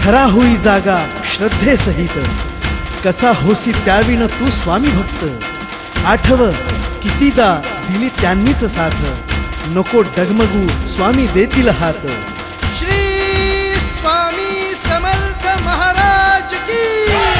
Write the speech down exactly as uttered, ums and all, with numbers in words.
खरा होई जागा श्रद्धे सहित, कसा होसी त्याविण तू स्वामी भक्त। आठव कितीदा दिली त्यांनीच साथ, नको डगमगू स्वामी देतील हात। श्री स्वामी समर्थ महाराज की